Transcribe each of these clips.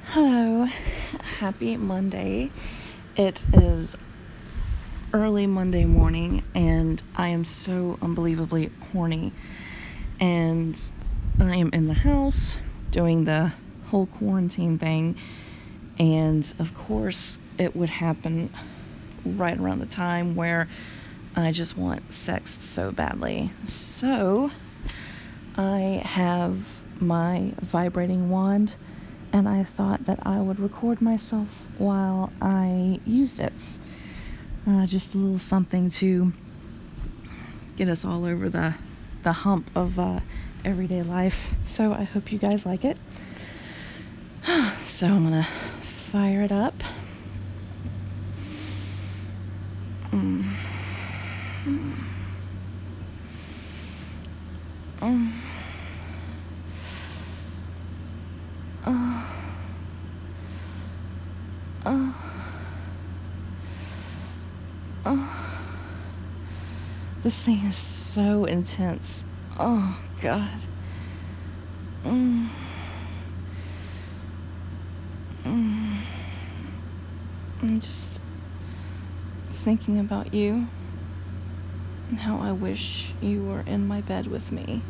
Hello, happy Monday. It is early Monday morning and I am so unbelievably horny. And I am in the house doing the whole quarantine thing. And of course, it would happen right around the time where I just want sex so badly. So I have my vibrating wand. And I thought that I would record myself while I used it. Just a little something to get us all over the hump of everyday life. So I hope you guys like it. So I'm going to fire it up. This thing is so intense. Oh, God. I'm just thinking about you and how I wish you were in my bed with me.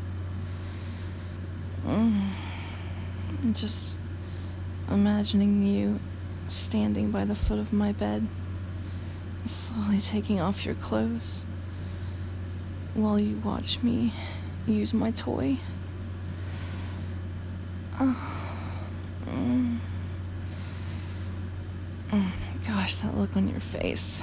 Just imagining you standing by the foot of my bed, slowly taking off your clothes while you watch me use my toy. Gosh, that look on your face.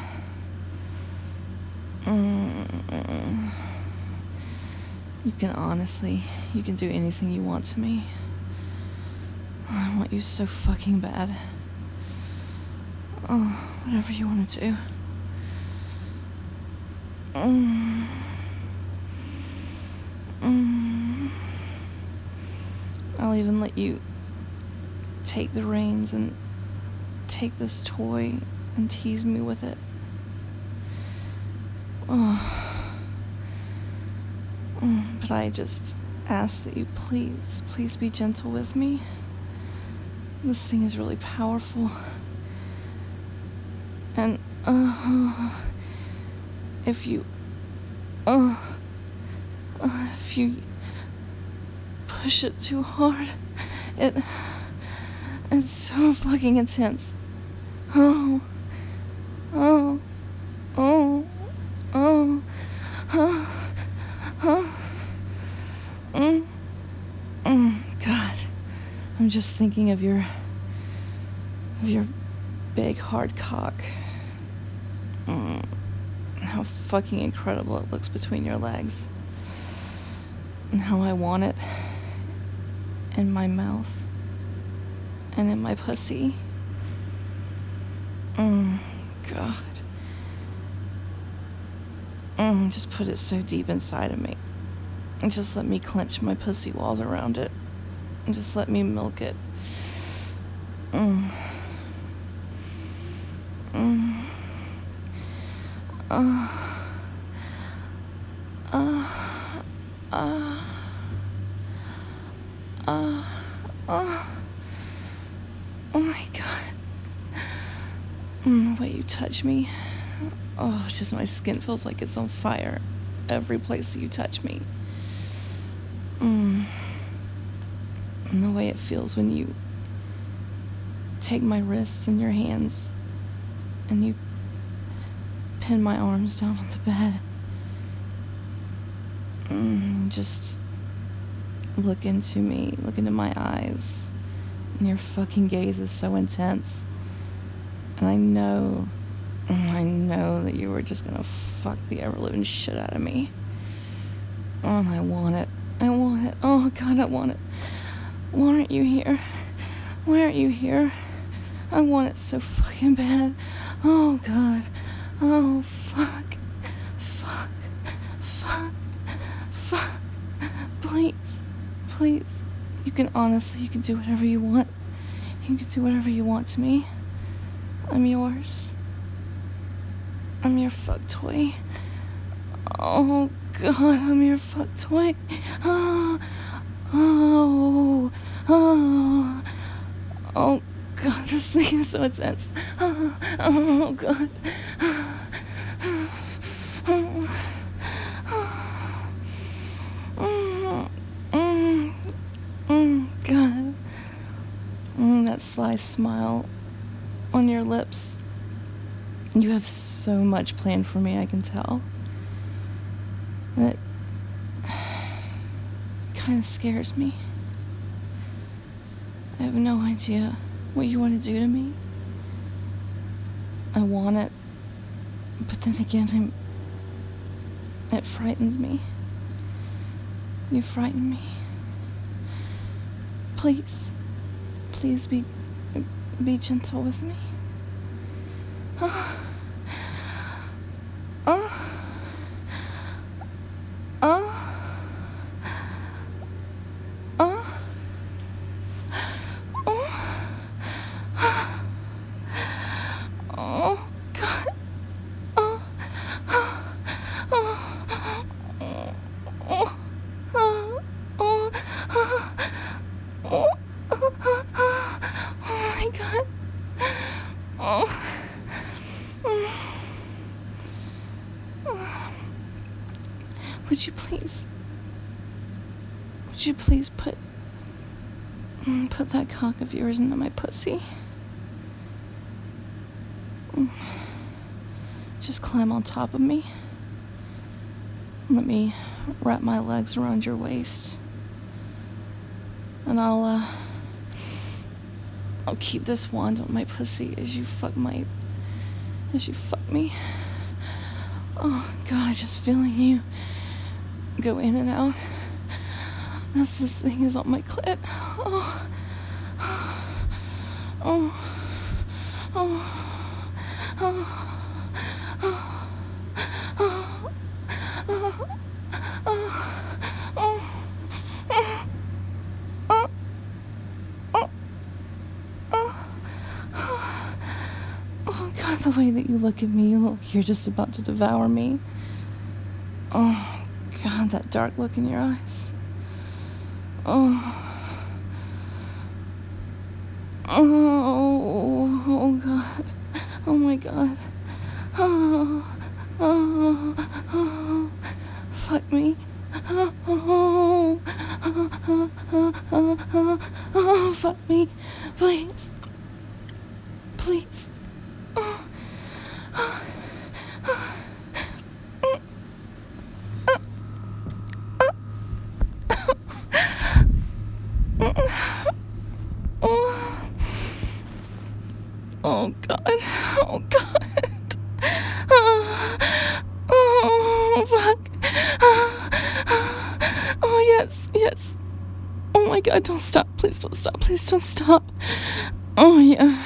You can do anything you want to me. I want you so fucking bad. Whatever you want to do. I'll even let you take the reins and take this toy and tease me with it. But I just ask that you please be gentle with me. This thing is really powerful. And if you push it too hard, it's so fucking intense. God, I'm just thinking of your big hard cock. How fucking incredible it looks between your legs. And how I want it in my mouth and in my pussy. God. Just put it so deep inside of me. And just let me clench my pussy walls around it. And just let me milk it. Oh my God. The way you touch me. Just my skin feels like it's on fire. Every place you touch me. And the way it feels when you take my wrists in your hands and you pin my arms down on the bed. Just look into my eyes, and your fucking gaze is so intense. And I know that you were just gonna fuck the ever-living shit out of me. And I want it. Oh God, I want it. Why aren't you here? I want it so fucking bad. Oh God. Oh fuck. Please. You can do whatever you want. You can do whatever you want to me. I'm yours. I'm your fuck toy. Oh God, I'm your fuck toy. Oh. this thing is so intense. Oh God. God. That sly smile on your lips. You have so much planned for me, I can tell. And it kind of scares me. I have no idea what you want to do to me. I want it, but then again, it frightens me. You frighten me. Please be gentle with me. Oh. God. Oh my God. Would you please put that cock of yours into my pussy? Just climb on top of me. Let me wrap my legs around your waist. And I'll keep this wand on my pussy as you fuck me. Oh God, just feeling you go in and out as this thing is on my clit. Oh God, the way that you look at me, you look like you're just about to devour me. Oh God, that dark look in your eyes. Oh God. Oh my God. Fuck me. Fuck me. Please. Oh God. Oh God. Oh fuck. Oh yes. Oh my God, don't stop. Please don't stop. Oh yeah.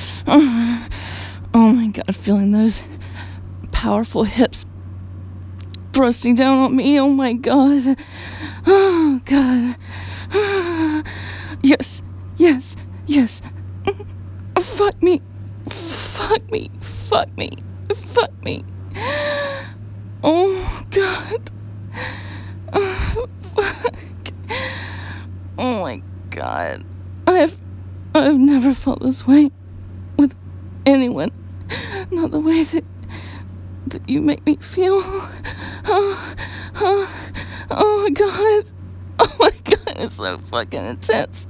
Oh my God, feeling those powerful hips thrusting down on me. Oh my God. Oh God. Yes. Fuck me. Oh God. Fuck. Oh my God. I've never felt this way with anyone. Not the way that you make me feel. Oh my God. Oh my God, it's so fucking intense.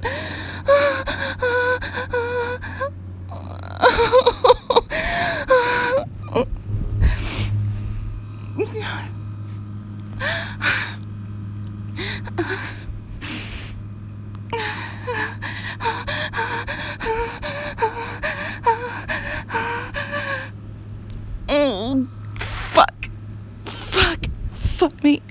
Oh, fuck me.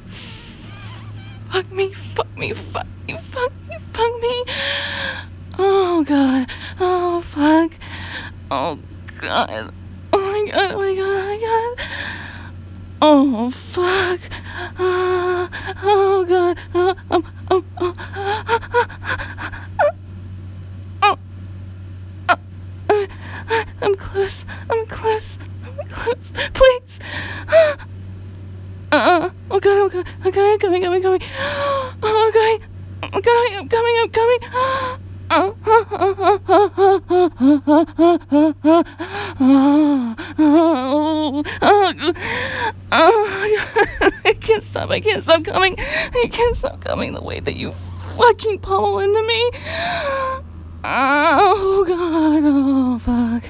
Oh God. Oh fuck. Oh God. Oh my God. Oh fuck. Oh God. I'm close. Please. Oh God. I'm coming. Oh God. I'm coming. I can't stop. I can't stop coming. I can't stop coming the way that you fucking pummel into me. Oh god. Oh fuck.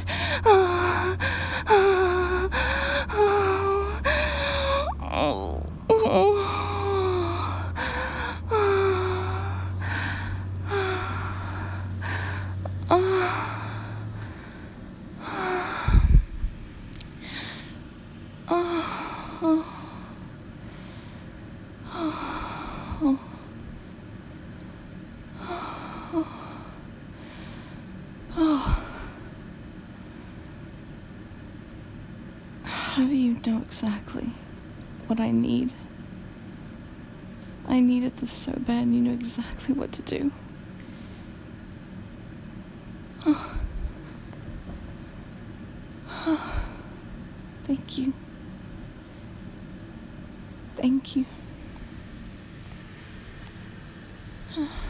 How do you know exactly what I need? I needed this so bad, and you know exactly what to do. Thank you. Thank you.